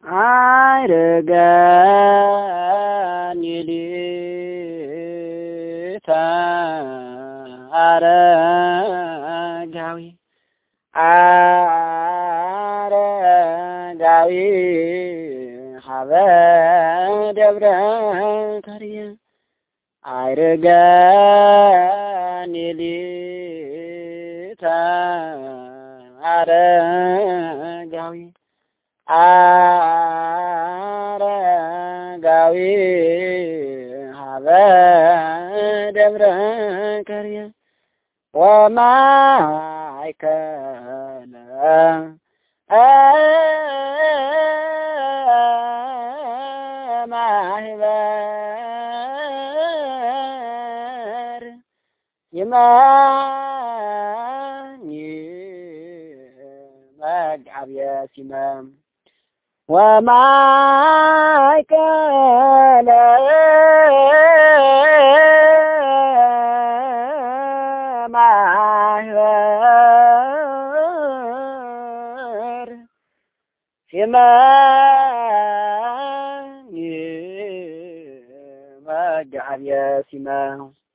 አይርገኒ ሊተ አረጋዊ ሀበ ደብረ ከርየ አይርገኒ ሊተ አረጋዊ ሀበ ደብረ ከርየ ወማእከለ ማህበር ይመኒ መጋብየ ሲመም ወማእከለ ማህበር ሲመኒ መጋብየ ሲመም